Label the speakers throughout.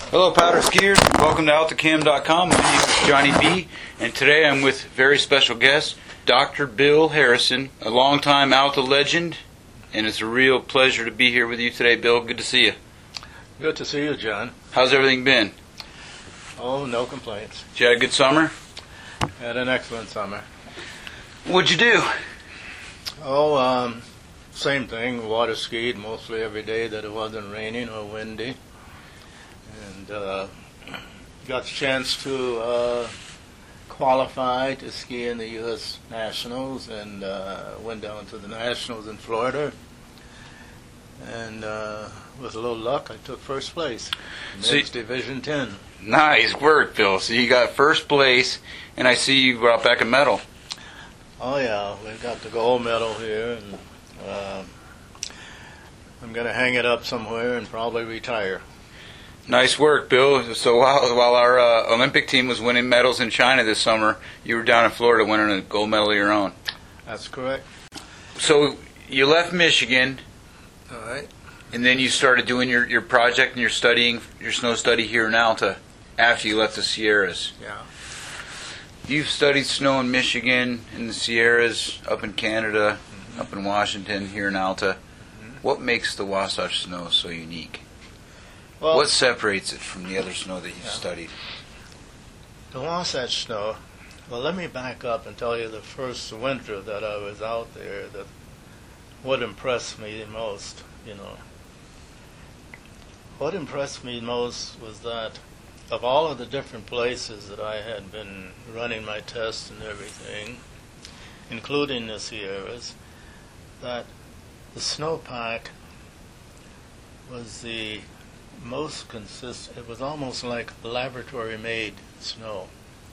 Speaker 1: Hello, powder skiers. Welcome to AltaCam.com. My name is Johnny B, and today I'm with very special guest, Dr. Bill Harrison, a longtime Alta legend, and it's a real pleasure to be here with you today, Bill. Good to see you.
Speaker 2: Good to see you, John.
Speaker 1: How's everything been?
Speaker 2: Oh, no complaints.
Speaker 1: Did you have a good summer?
Speaker 2: Had an excellent summer.
Speaker 1: What'd you do?
Speaker 2: Oh, same thing. Water skied mostly every day that it wasn't raining or windy. And got the chance to qualify to ski in the U.S. Nationals, and went down to the Nationals in Florida. And with a little luck, I took first place. Men's Division 10.
Speaker 1: Nice work, Bill. So you got first place, and I see you brought back a medal.
Speaker 2: Oh, yeah. We've got the gold medal here, and I'm going to hang it up somewhere and probably retire.
Speaker 1: Nice work, Bill. So while our Olympic team was winning medals in China this summer, you were down in Florida winning a gold medal of your own.
Speaker 2: That's correct.
Speaker 1: So you left Michigan,
Speaker 2: All right.
Speaker 1: and then you started doing your project and your snow study here in Alta after you left the Sierras.
Speaker 2: Yeah.
Speaker 1: You've studied snow in Michigan, in the Sierras, up in Canada, up in Washington, here in Alta. What makes the Wasatch snow so unique?
Speaker 2: Well,
Speaker 1: What separates it from the other snow that you've studied?
Speaker 2: the Wasatch snow, well, let me back up and tell you the first winter that I was out there, that what impressed me most, What impressed me most was that of all of the different places that I had been running my tests and everything, including the Sierras, that the snowpack was the most consistent. It was almost like laboratory-made snow,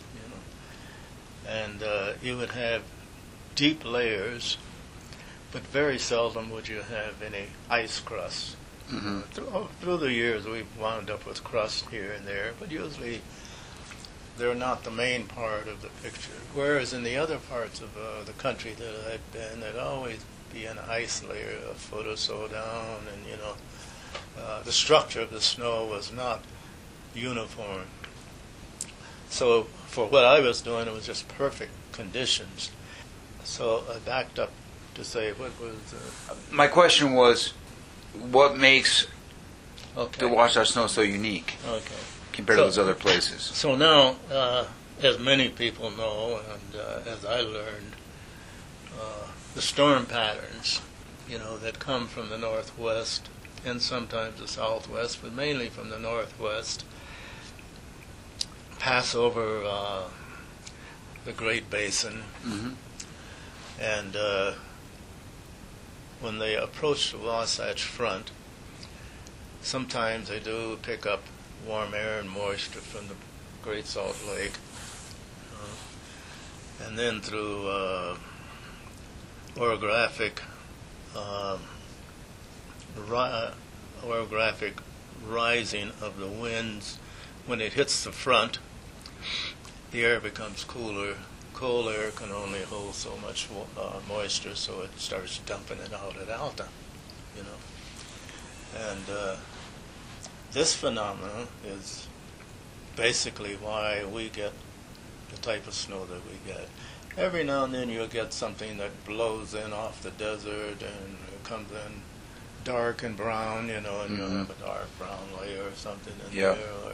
Speaker 2: and you would have deep layers, but very seldom would you have any ice crust.
Speaker 1: Mm-hmm.
Speaker 2: Through the years, we've wound up with crust here and there, but usually they're not the main part of the picture. Whereas in the other parts of the country that I've been, there'd always be an ice layer a foot or so down, and the structure of the snow was not uniform. So for what I was doing, it was just perfect conditions. So I backed up to say what was...
Speaker 1: My question was, what makes
Speaker 2: Okay.
Speaker 1: the Wasatch snow so unique
Speaker 2: Okay.
Speaker 1: compared to those other places?
Speaker 2: So now, as many people know, and as I learned, the storm patterns, that come from the northwest and sometimes the southwest, but mainly from the northwest, pass over the Great Basin,
Speaker 1: Mm-hmm.
Speaker 2: and when they approach the Wasatch Front, sometimes they do pick up warm air and moisture from the Great Salt Lake, and then through orographic rising of the winds. When it hits the front, the air becomes cooler. Cold air can only hold so much moisture, so it starts dumping it out at Alta, And this phenomenon is basically why we get the type of snow that we get. Every now and then you'll get something that blows in off the desert and it comes in dark and brown, and you'll have a dark brown layer or something in there. Or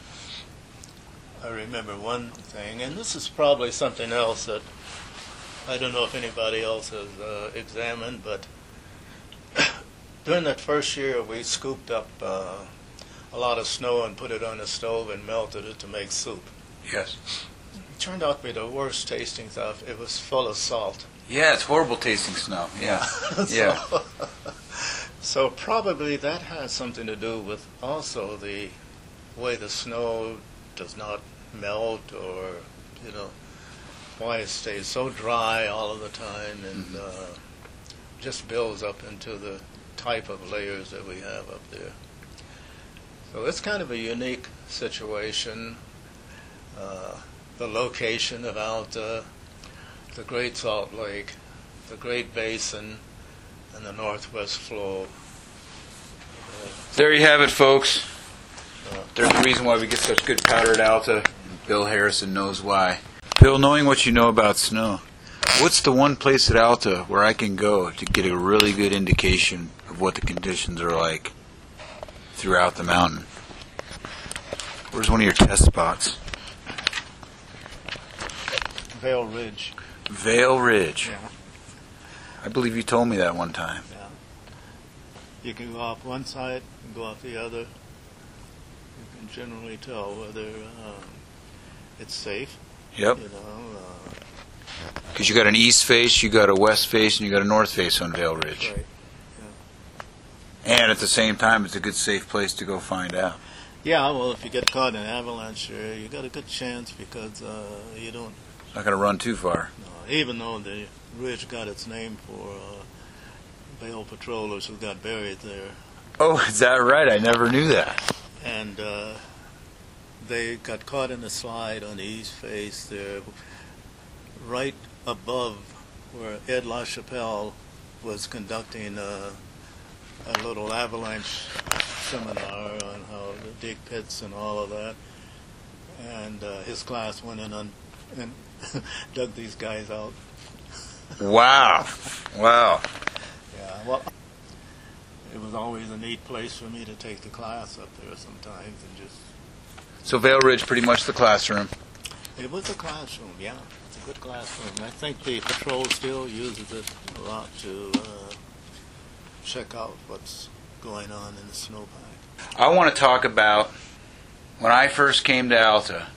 Speaker 2: I remember one thing, and this is probably something else that I don't know if anybody else has examined, but during that first year we scooped up a lot of snow and put it on the stove and melted it to make soup.
Speaker 1: Yes.
Speaker 2: It turned out to be the worst tasting stuff. It was full of salt.
Speaker 1: Yeah, it's horrible tasting snow. Yeah. Yeah.
Speaker 2: So probably that has something to do with also the way the snow does not melt, or why it stays so dry all of the time, and just builds up into the type of layers that we have up there. So it's kind of a unique situation. The location of Alta, the Great Salt Lake, the Great Basin, and the northwest flow.
Speaker 1: There you have it, folks. There's a reason why we get such good powder at Alta. Bill Harrison knows why. Bill, knowing what you know about snow, what's the one place at Alta where I can go to get a really good indication of what the conditions are like throughout the mountain? Where's one of your test spots?
Speaker 2: Vail Ridge.
Speaker 1: Vail Ridge.
Speaker 2: Yeah.
Speaker 1: I believe you told me that one time.
Speaker 2: Yeah. You can go off one side and go off the other. You can generally tell whether it's safe.
Speaker 1: Yep.
Speaker 2: You know.
Speaker 1: Because you got an east face, you got a west face, and you got a north face on Vail Ridge.
Speaker 2: Right.
Speaker 1: And at the same time, it's a good, safe place to go find out.
Speaker 2: Yeah. Well, if you get caught in an avalanche, you got a good chance because you don't.
Speaker 1: Not going to run too far.
Speaker 2: Even though the ridge got its name for Vail patrollers who got buried there.
Speaker 1: Oh, is that right? I never knew that.
Speaker 2: And they got caught in a slide on the east face there, right above where Ed LaChapelle was conducting a little avalanche seminar on how to dig pits and all of that. And his class went in and dug these guys out.
Speaker 1: Wow. Wow.
Speaker 2: Yeah, well, it was always a neat place for me to take the class up there sometimes and just...
Speaker 1: So Vail Ridge, pretty much the classroom.
Speaker 2: It was a classroom, yeah. It's a good classroom. I think the patrol still uses it a lot to check out what's going on in the snowpack.
Speaker 1: I want to talk about when I first came to Alta,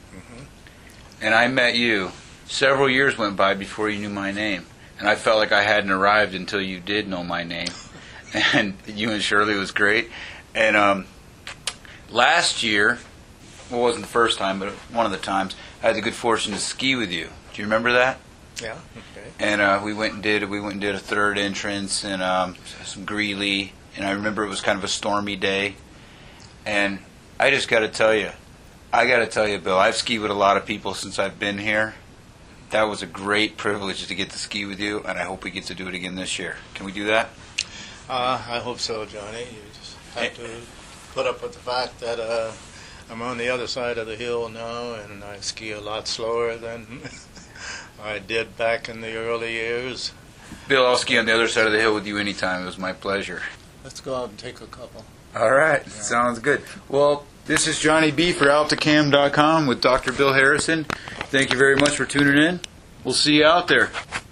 Speaker 1: and I met you. Several years went by before you knew my name, and I felt like I hadn't arrived until you did know my name. And you and Shirley was great. And last year, well, it wasn't the first time, but one of the times, I had the good fortune to ski with you. Do you remember that?
Speaker 2: Yeah. Okay.
Speaker 1: And we went and did a third entrance and some Greeley. And I remember it was kind of a stormy day. And I just got to tell you, Bill, I've skied with a lot of people since I've been here. That was a great privilege to get to ski with you, and I hope we get to do it again this year. Can we do that?
Speaker 2: I hope so, Johnny. You just have to put up with the fact that I'm on the other side of the hill now, and I ski a lot slower than I did back in the early years.
Speaker 1: Bill, I'll ski on the other side of the hill with you anytime. It was my pleasure.
Speaker 2: Let's go out and take a couple.
Speaker 1: All right. Sounds good. Well, this is Johnny B. for AltaCam.com with Dr. Bill Harrison. Thank you very much for tuning in. We'll see you out there.